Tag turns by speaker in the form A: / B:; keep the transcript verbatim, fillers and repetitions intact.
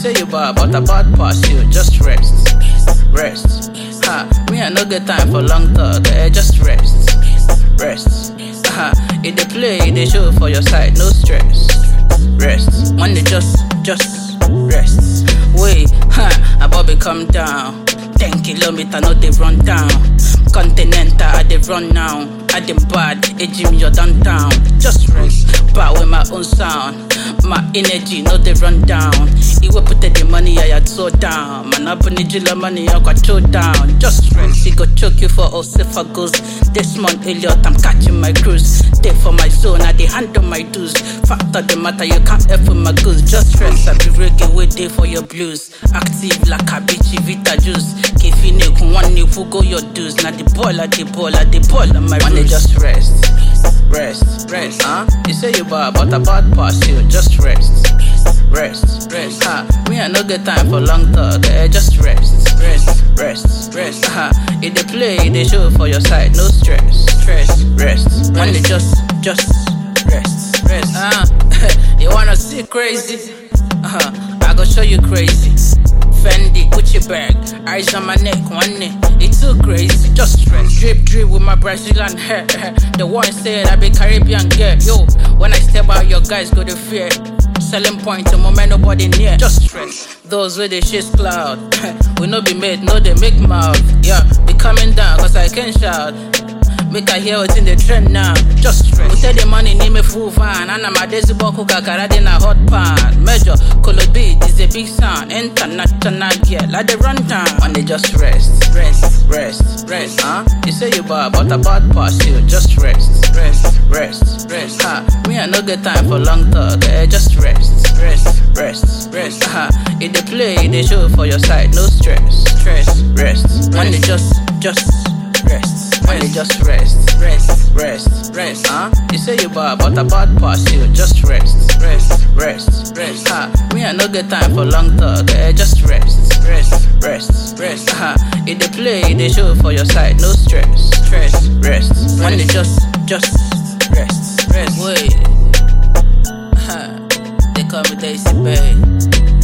A: say you bad, but a bad pass you. Just rest, rest. Ha, me I no get time for long talk. Eh, just rest, rest. Ha, if they play, they show for your side. No stress, rest. When they just, just rest. Wait, ha, I Bobby come down. Ten kilometer, no they run down. Continental, I they run now. I they bad, a gym you're downtown. Just rest, but with my own sound. My energy, no they run down. He will put the money I had so down. Man, I put the money I got throw down. Just rest, he go choke you for all safer goes. This month, Elliot, I'm catching my cruise. Stay for my zone, I they handle my dues. Factor the matter, you can't F with my goods. Just rest, I be reggae with day for your blues. Active like a bitchy Vita juice. Kifine kun one new go your dues. Now the baller, the baller, the baller, my man, they just rest, rest, rest. Huh? You say you bad, but a bad pass you. Just rest, rest, rest. Ha, me I no get time for long talk. Eh, just rest, rest, rest, rest. Ha, if they play, they show for your side. No stress, stress, rest. When they just, just rest, rest. Ah, you wanna see crazy? Uh, I go show you crazy. Fendi, Gucci bag, eyes on my neck, one knee. It's too crazy, just stress. Drip, drip with my Brazilian hair. The one said I be Caribbean girl. Yo, when I step out, your guys go to fear. Selling point to moment nobody near. Just stress. Those with the shit cloud. We no be made, no they make mouth. Yeah, be coming down cause I can shout. Make I hear what's in the trend now. Just stress. We say the money need me full fan. And I'm a desi boku kakara in a hot pan. Major, color beat is a big sound. International girl, like they run down. And they just rest, rest, rest, rest. Huh? You say you bad, but a bad pass you. Just rest, rest, rest, rest. Ha, me I no get time for long talk. Eh, just rest, rest, rest, rest. Ha, if they play, they show for your side. No stress, stress, rest. When they just, just rest. When they just rest, rest, rest, rest. Huh? You say you bad, but a bad pass you. Just rest, rest, rest, rest. Ha, me I no get time for long talk. Eh, just rest, rest, rest, rest. Ha, if they play, they show for your side. No stress, stress, rest. When they just, just rest, rest. Wait, ha, they call me Daisy Bay.